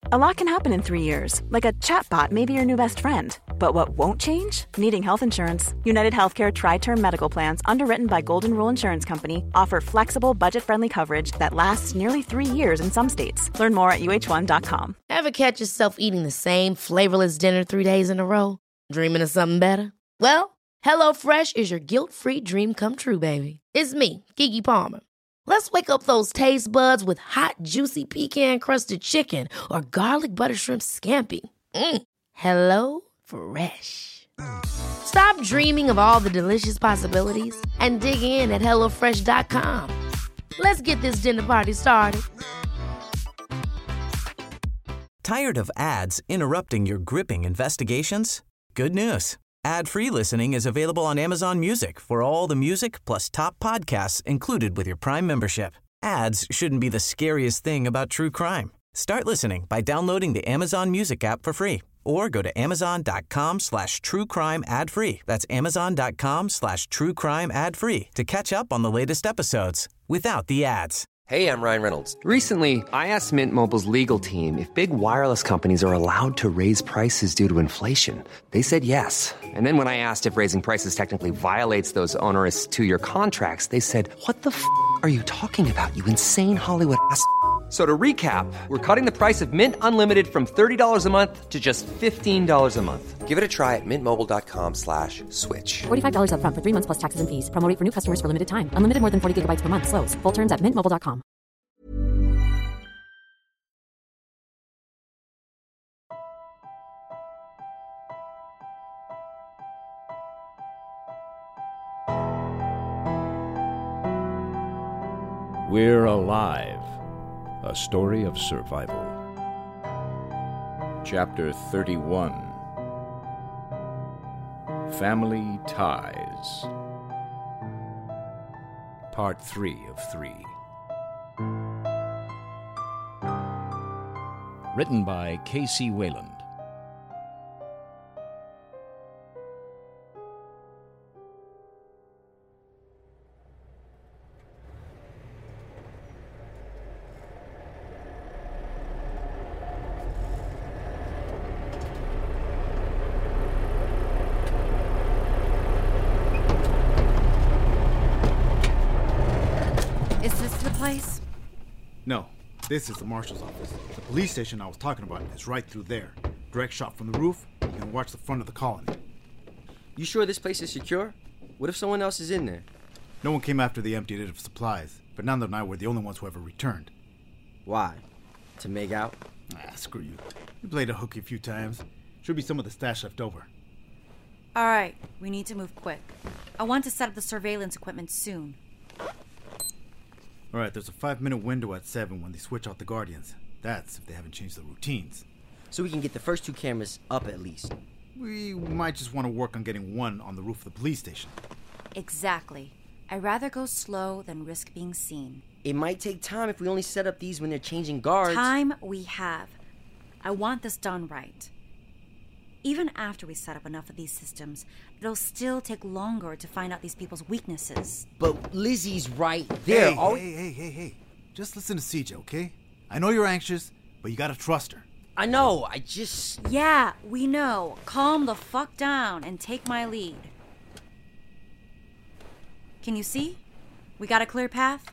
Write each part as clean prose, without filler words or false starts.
A lot can happen in 3 years, like a chatbot may be your new best friend. But what won't change? Needing health insurance. United Healthcare Tri-Term Medical Plans, underwritten by Golden Rule Insurance Company, offer flexible, budget-friendly coverage that lasts nearly 3 years in some states. Learn more at uh1.com. Ever catch yourself eating the same flavorless dinner 3 days in a row? Dreaming of something better? Well, HelloFresh is your guilt-free dream come true, baby. It's me, Keke Palmer. Let's wake up those taste buds with hot, juicy pecan-crusted chicken or garlic butter shrimp scampi. Hello Fresh. Stop dreaming of all the delicious possibilities and dig in at HelloFresh.com. Let's get this dinner party started. Tired of ads interrupting your gripping investigations? Good news. Ad-free listening is available on Amazon Music for all the music plus top podcasts included with your Prime membership. Ads shouldn't be the scariest thing about true crime. Start listening by downloading the Amazon Music app for free or go to amazon.com/truecrime ad-free. That's amazon.com/truecrime ad-free to catch up on the latest episodes without the ads. Hey, I'm Ryan Reynolds. Recently, I asked Mint Mobile's legal team if big wireless companies are allowed to raise prices due to inflation. They said yes. And then when I asked if raising prices technically violates those onerous 2-year contracts, they said, "What the f*** are you talking about, you insane Hollywood ass?" So to recap, we're cutting the price of Mint Unlimited from $30 a month to just $15 a month. Give it a try at mintmobile.com/switch. $45 up front for 3 months plus taxes and fees. Promo rate for new customers for limited time. Unlimited more than 40 gigabytes per month. Slows full terms at mintmobile.com. We're Alive, a story of survival. Chapter 31. Family Ties. Part 3 of 3. Written by K.C. Wayland. Is this the place? No, this is the marshal's office. The police station I was talking about is right through there. Direct shot from the roof. You can watch the front of the colony. You sure this place is secure? What if someone else is in there? No one came after they emptied it of supplies. Fernando and I were the only ones who ever returned. Why? To make out? Screw you. We played a hooky a few times. Should be some of the stash left over. All right, we need to move quick. I want to set up the surveillance equipment soon. Alright, there's a 5-minute window at 7 when they switch out the Guardians. That's if they haven't changed the routines. So we can get the first 2 cameras up at least. We might just want to work on getting one on the roof of the police station. Exactly. I'd rather go slow than risk being seen. It might take time if we only set up these when they're changing guards. Time we have. I want this done right. Even after we set up enough of these systems, it'll still take longer to find out these people's weaknesses. But Lizzie's right there. Hey. Just listen to CJ, okay? I know you're anxious, but you gotta trust her. I know, I just... Yeah, we know. Calm the fuck down and take my lead. Can you see? We got a clear path?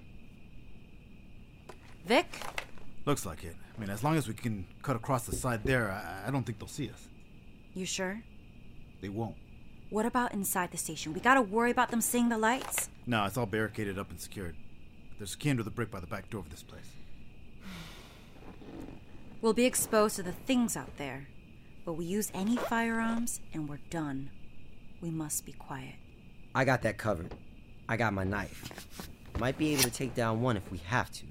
Vic? Looks like it. I mean, as long as we can cut across the side there, I don't think they'll see us. You sure? They won't. What about inside the station? We gotta worry about them seeing the lights? No, it's all barricaded up and secured. There's a key under the brick by the back door of this place. We'll be exposed to the things out there. But we use any firearms and we're done. We must be quiet. I got that covered. I got my knife. Might be able to take down one if we have to.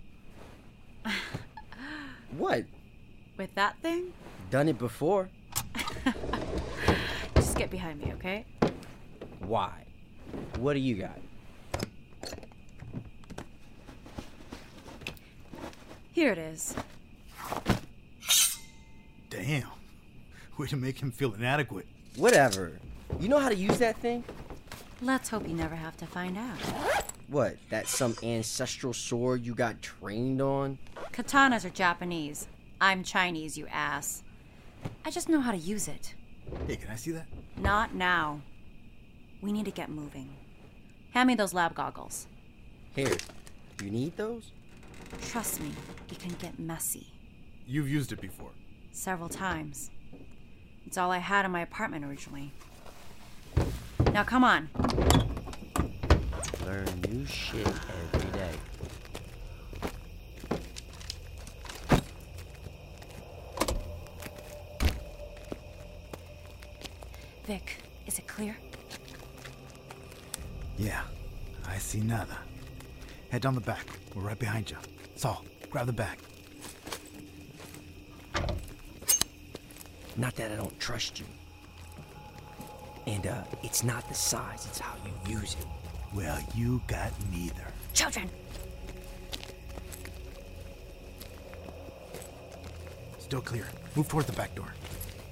What? With that thing? Done it before. Just get behind me, okay? Why? What do you got? Here it is. Damn. Way to make him feel inadequate. Whatever. You know how to use that thing? Let's hope you never have to find out. What? That's some ancestral sword you got trained on? Katanas are Japanese. I'm Chinese, you ass. I just know how to use it. Hey, can I see that? Not now. We need to get moving. Hand me those lab goggles. Here, you need those? Trust me, it can get messy. You've used it before. Several times. It's all I had in my apartment originally. Now come on. Learn new shit every day. Vic, is it clear? Yeah, I see nada. Head down the back. We're right behind you. Saul, grab the bag. Not that I don't trust you. And, it's not the size, it's how you use it. Well, you got neither. Children! Still clear. Move towards the back door.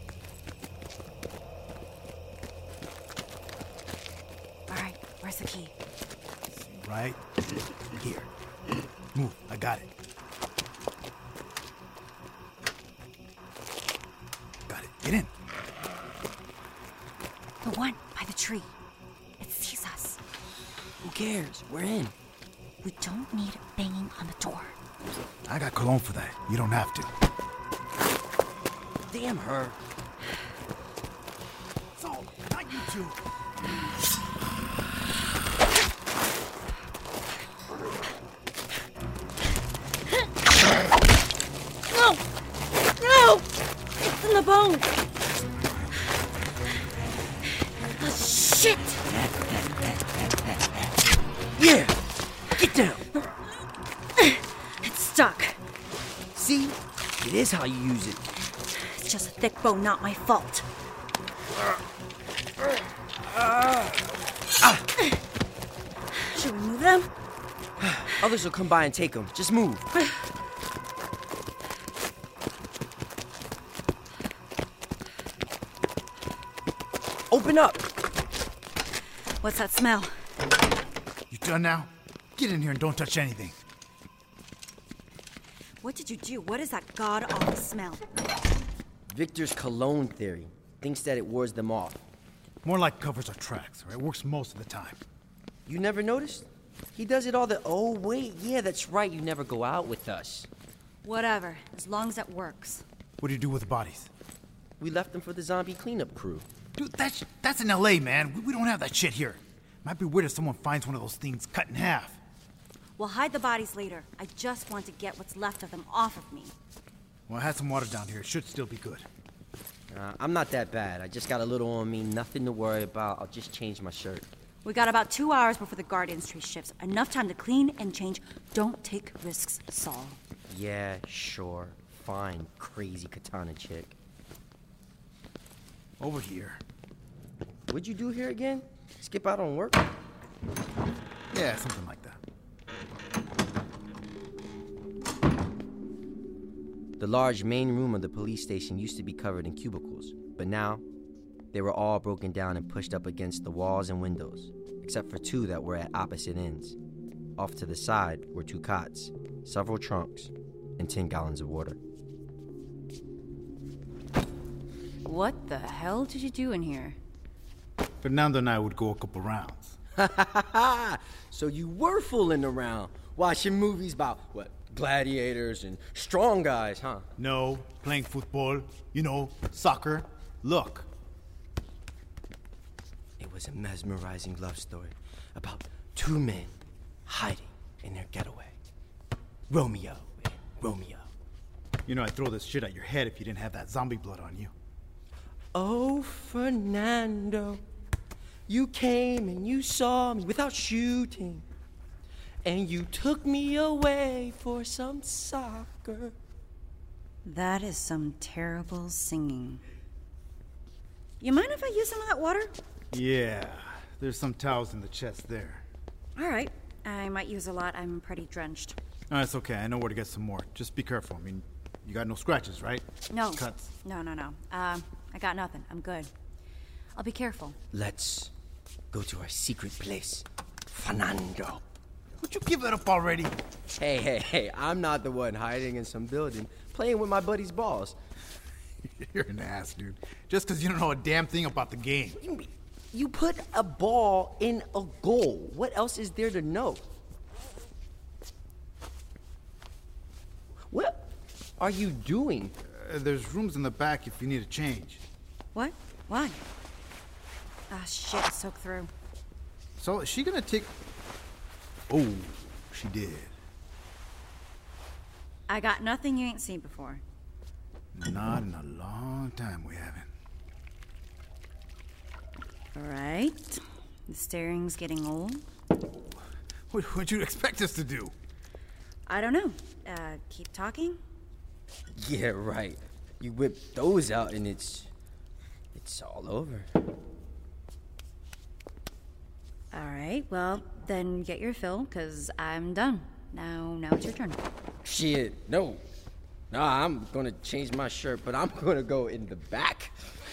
All right, where's the key? Right here. Move, I got it. Got it. Get in. The one by the tree. It sees us. Who cares? We're in. We don't need banging on the door. I got cologne for that. You don't have to. Damn her. Saul, not you two. No! No! It's in the bone! Oh, shit! Yeah! Get down! It's stuck. See? It is how you use it. It's just a thick bone, not my fault. Should we move them? Others will come by and take them. Just move. Open up! What's that smell? You done now? Get in here and don't touch anything. What did you do? What is that god-awful smell? Victor's cologne theory thinks that it wards them off. More like covers our tracks, or it works most of the time. You never noticed? He does it all the... Oh, wait, yeah, that's right. You never go out with us. Whatever, as long as it works. What do you do with the bodies? We left them for the zombie cleanup crew. Dude, that's in L.A., man. We don't have that shit here. Might be weird if someone finds one of those things cut in half. We'll hide the bodies later. I just want to get what's left of them off of me. Well, I had some water down here. It should still be good. I'm not that bad. I just got a little on me. Nothing to worry about. I'll just change my shirt. We got about 2 hours before the Guardian's tree shifts. Enough time to clean and change. Don't take risks, Saul. Yeah, sure. Fine, crazy katana chick. Over here. What'd you do here again? Skip out on work? Yeah, something like that. The large main room of the police station used to be covered in cubicles, but now they were all broken down and pushed up against the walls and windows, except for 2 that were at opposite ends. Off to the side were 2 cots, several trunks, and 10 gallons of water. What the hell did you do in here? Fernando and I would go a couple rounds. So you were fooling around, watching movies about, what, gladiators and strong guys, huh? No, playing football, soccer. Look. It was a mesmerizing love story about 2 men hiding in their getaway. Romeo and Romeo. I'd throw this shit at your head if you didn't have that zombie blood on you. Oh, Fernando, you came and you saw me without shooting, and you took me away for some soccer. That is some terrible singing. You mind if I use some of that water? Yeah, there's some towels in the chest there. All right. I might use a lot. I'm pretty drenched. No, it's okay. I know where to get some more. Just be careful. I mean, you got no scratches, right? No. Cuts. No. I got nothing. I'm good. I'll be careful. Let's go to our secret place, Fernando. Would you give it up already? Hey, I'm not the one hiding in some building playing with my buddy's balls. You're an ass, dude. Just because you don't know a damn thing about the game. You put a ball in a goal. What else is there to know? What are you doing? There's rooms in the back if you need a change. What? Why? Ah, shit, it soaked through. So, is she gonna take... Oh, she did. I got nothing you ain't seen before. Not in a long time, we haven't. All right. The staring's getting old. What'd you expect us to do? I don't know. Keep talking? Yeah, right. You whip those out and it's all over. All right, well, then get your fill, because I'm done. Now it's your turn. Shit, no. Nah, I'm gonna change my shirt, but I'm gonna go in the back.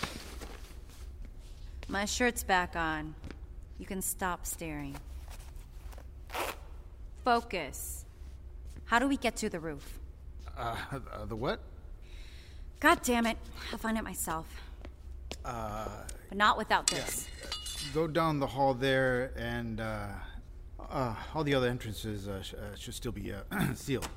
My shirt's back on. You can stop staring. Focus. How do we get to the roof? The what? God damn it. I'll find it myself. But not without this. Go down the hall there, and all the other entrances should still be sealed.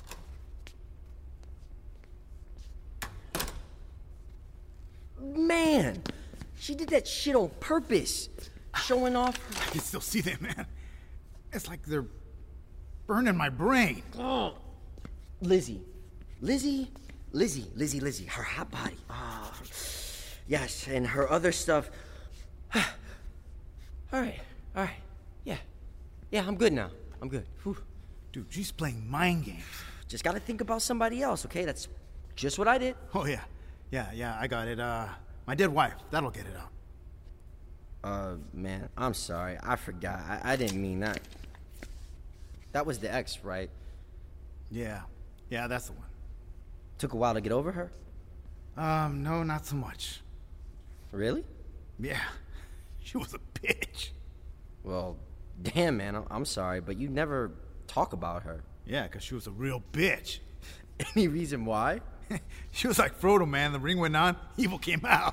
Man, she did that shit on purpose. Showing off her... I can still see them, man. It's like they're burning my brain. Oh. Lizzie. Her hot body. Oh. Yes, and her other stuff. All right. Yeah, I'm good now. I'm good. Whew. Dude, she's playing mind games. Just gotta think about somebody else, okay? That's just what I did. Oh, yeah. Yeah, I got it. My dead wife. That'll get it out. Man, I'm sorry. I forgot. I didn't mean that. That was the ex, right? Yeah, that's the one. Took a while to get over her? No, not so much. Really? Yeah, she was a bitch. Well, damn, man, I'm sorry, but you never talk about her. Yeah, because she was a real bitch. Any reason why? She was like Frodo, man. The ring went on, evil came out.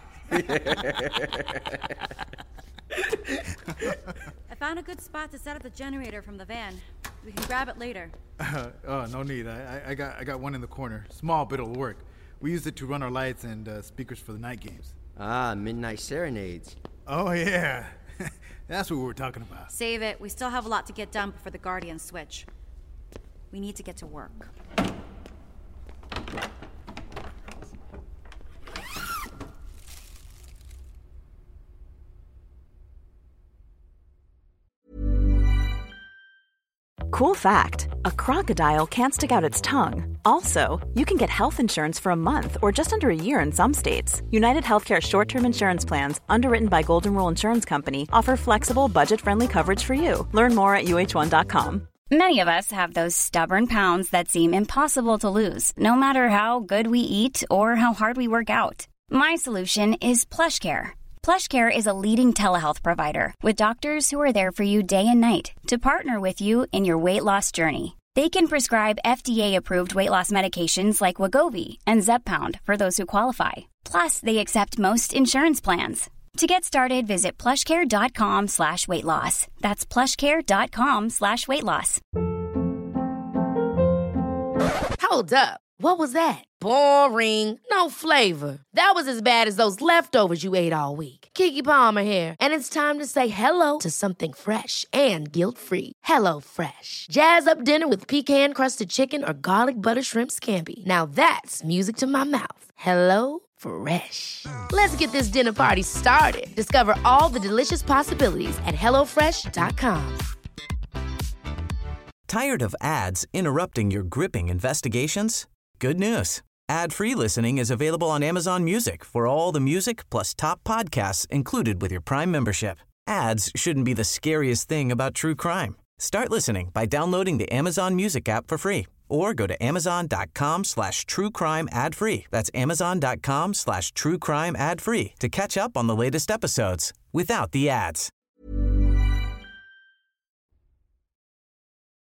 I found a good spot to set up the generator from the van. We can grab it later. No need. I got one in the corner. Small, but it'll work. We use it to run our lights and speakers for the night games. Ah, midnight serenades. Oh, yeah. That's what we were talking about. Save it. We still have a lot to get done before the Guardians switch. We need to get to work. Cool fact, a crocodile can't stick out its tongue. Also, you can get health insurance for a month or just under a year in some states. United Healthcare short-term insurance plans, underwritten by Golden Rule Insurance Company, offer flexible, budget-friendly coverage for you. Learn more at uh1.com. Many of us have those stubborn pounds that seem impossible to lose, no matter how good we eat or how hard we work out. My solution is PlushCare. PlushCare is a leading telehealth provider with doctors who are there for you day and night to partner with you in your weight loss journey. They can prescribe FDA-approved weight loss medications like Wegovy and Zepbound for those who qualify. Plus, they accept most insurance plans. To get started, visit plushcare.com/weightloss. That's plushcare.com/weightloss. Hold up. What was that? Boring. No flavor. That was as bad as those leftovers you ate all week. Keke Palmer here, and it's time to say hello to something fresh and guilt-free. Hello Fresh. Jazz up dinner with pecan-crusted chicken or garlic butter shrimp scampi. Now that's music to my mouth. Hello Fresh. Let's get this dinner party started. Discover all the delicious possibilities at hellofresh.com. Tired of ads interrupting your gripping investigations? Good news. Ad-free listening is available on Amazon Music for all the music plus top podcasts included with your Prime membership. Ads shouldn't be the scariest thing about true crime. Start listening by downloading the Amazon Music app for free or go to amazon.com/truecrime ad-free. That's amazon.com/truecrime ad-free to catch up on the latest episodes without the ads.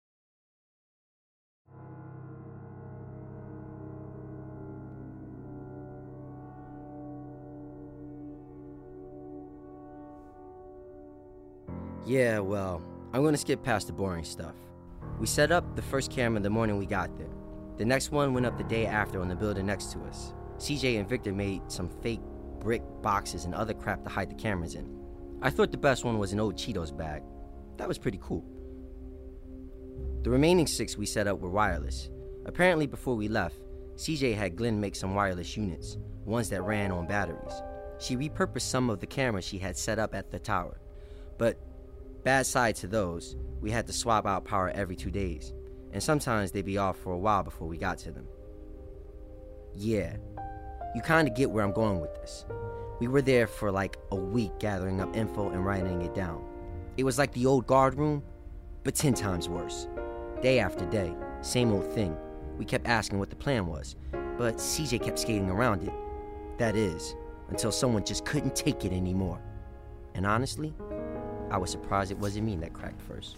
Yeah, well, I'm gonna skip past the boring stuff. We set up the first camera the morning we got there. The next one went up the day after on the building next to us. CJ and Victor made some fake brick boxes and other crap to hide the cameras in. I thought the best one was an old Cheetos bag. That was pretty cool. The remaining 6 we set up were wireless. Apparently before we left, CJ had Glenn make some wireless units, ones that ran on batteries. She repurposed some of the cameras she had set up at the tower. But bad side to those, we had to swap out power every 2 days, and sometimes they'd be off for a while before we got to them. Yeah, you kinda get where I'm going with this. We were there for like a week gathering up info and writing it down. It was like the old guard room, but 10 times worse. Day after day, same old thing. We kept asking what the plan was, but CJ kept skating around it. That is, until someone just couldn't take it anymore. And honestly, I was surprised it wasn't me that cracked first.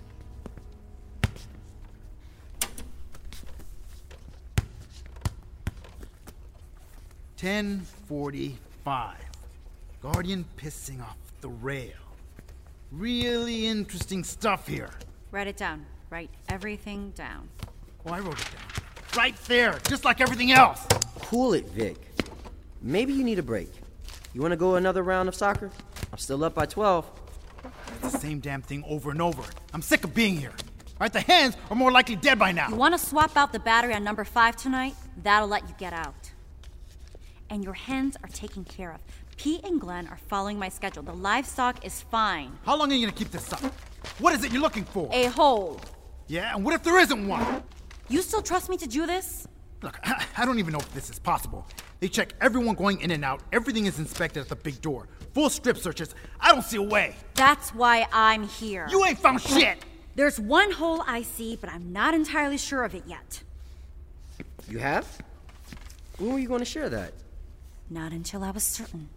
"10:45. Guardian pissing off the rail. Really interesting stuff here." Write it down. Write everything down. Oh, I wrote it down. Right there, just like everything else. Cool it, Vic. Maybe you need a break. You want to go another round of soccer? I'm still up by 12. It's the same damn thing over and over. I'm sick of being here. All right, the hands are more likely dead by now. You want to swap out the battery on number 5 tonight? That'll let you get out. And your hens are taken care of. Pete and Glenn are following my schedule. The livestock is fine. How long are you going to keep this up? What is it you're looking for? A hole. Yeah, and what if there isn't one? You still trust me to do this? Look, I don't even know if this is possible. They check everyone going in and out. Everything is inspected at the big door. Full strip searches. I don't see a way. That's why I'm here. You ain't found shit! There's one hole I see, but I'm not entirely sure of it yet. You have? When were you going to share that? Not until I was certain.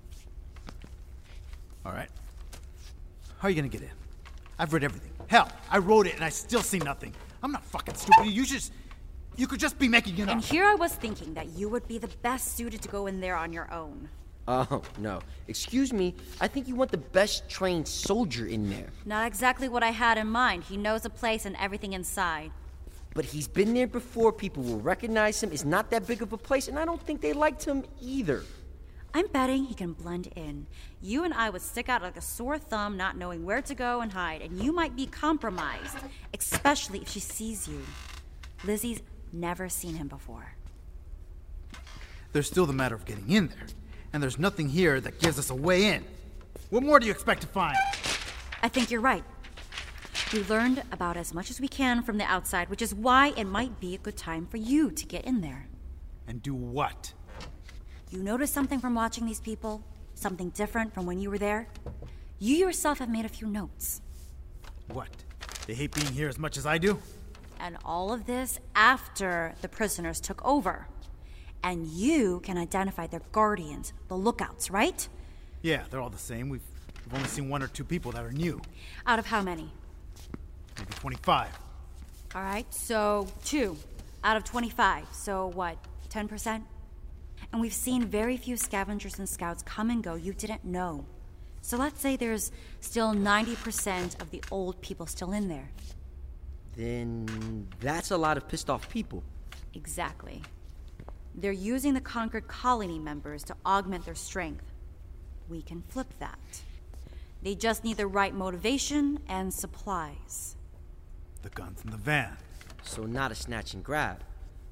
All right. How are you going to get in? I've read everything. Hell, I wrote it and I still see nothing. I'm not fucking stupid. You could just be making it up. And here I was thinking that you would be the best suited to go in there on your own. Oh, no. Excuse me, I think you want the best trained soldier in there. Not exactly what I had in mind. He knows the place and everything inside. But he's been there before. People will recognize him. It's not that big of a place, and I don't think they liked him either. I'm betting he can blend in. You and I would stick out like a sore thumb not knowing where to go and hide, and you might be compromised, especially if she sees you. Lizzie's never seen him before. There's still the matter of getting in there, and there's nothing here that gives us a way in. What more do you expect to find? I think you're right. We learned about as much as we can from the outside, which is why it might be a good time for you to get in there. And do what? You notice something from watching these people? Something different from when you were there? You yourself have made a few notes. What? They hate being here as much as I do? And all of this after the prisoners took over. And you can identify their guardians, the lookouts, right? Yeah, they're all the same. We've only seen 1 or 2 people that are new. Out of how many? Maybe 25. All right, so 2 out of 25. So what, 10%? And we've seen very few scavengers and scouts come and go you didn't know. So let's say there's still 90% of the old people still in there. Then that's a lot of pissed off people. Exactly. They're using the conquered colony members to augment their strength. We can flip that. They just need the right motivation and supplies. The gun's in the van. So not a snatch and grab.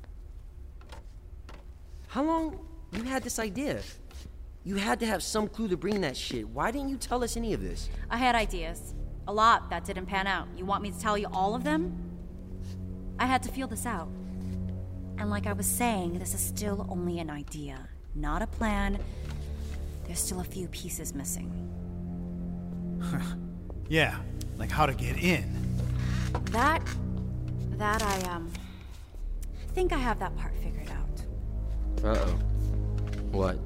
How long you had this idea? You had to have some clue to bring that shit. Why didn't you tell us any of this? I had ideas. A lot that didn't pan out. You want me to tell you all of them? I had to feel this out. And like I was saying, this is still only an idea, not a plan. There's still a few pieces missing. Yeah, like how to get in. That I think I have that part figured out. Uh-oh. What?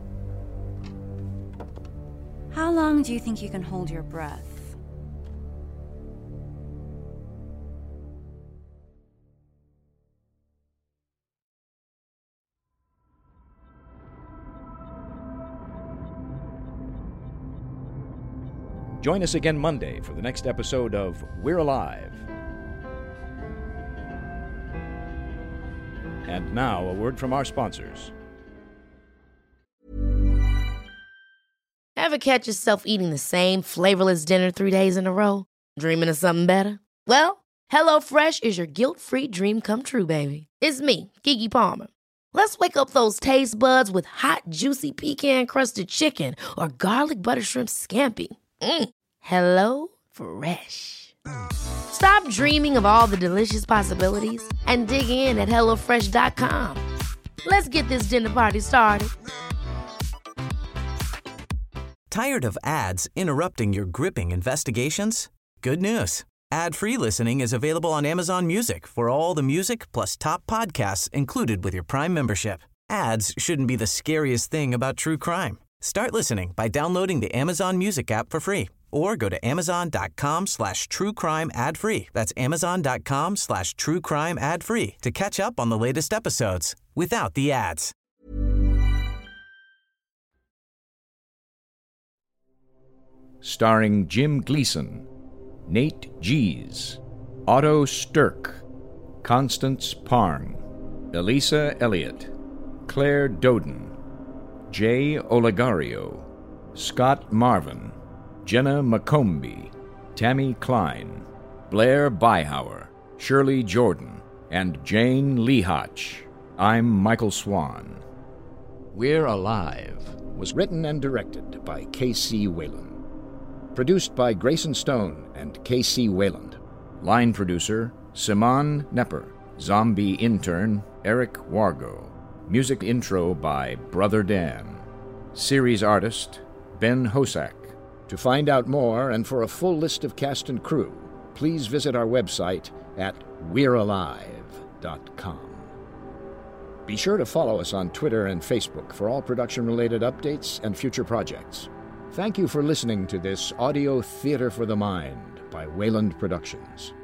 How long do you think you can hold your breath? Join us again Monday for the next episode of We're Alive. And now, a word from our sponsors. Ever catch yourself eating the same flavorless dinner 3 days in a row? Dreaming of something better? Well, HelloFresh is your guilt-free dream come true, baby. It's me, Keke Palmer. Let's wake up those taste buds with hot, juicy pecan-crusted chicken or garlic butter shrimp scampi. Hello Fresh. Stop dreaming of all the delicious possibilities and dig in at HelloFresh.com. Let's get this dinner party started. Tired of ads interrupting your gripping investigations? Good news. Ad-free listening is available on Amazon Music for all the music plus top podcasts included with your Prime membership. Ads shouldn't be the scariest thing about true crime. Start listening by downloading the Amazon Music app for free or go to amazon.com/truecrime ad-free. That's amazon.com/truecrime ad-free to catch up on the latest episodes without the ads. Starring Jim Gleason, Nate Gies, Otto Stirk, Constance Parng, Elisa Elliott, Claire Doden, Jay Olegario, Scott Marvin, Jenna McCombie, Tammy Klein, Blair Byhauer, Shirley Jordan, and Jane Lehoch. I'm Michael Swan. We're Alive was written and directed by K.C. Wayland. Produced by Grayson Stone and K.C. Wayland. Line producer, Simon Nepper. Zombie intern, Eric Wargo. Music intro by Brother Dan. Series artist, Ben Hosak. To find out more and for a full list of cast and crew, please visit our website at we'realive.com. Be sure to follow us on Twitter and Facebook for all production-related updates and future projects. Thank you for listening to this audio theater for the mind by Wayland Productions.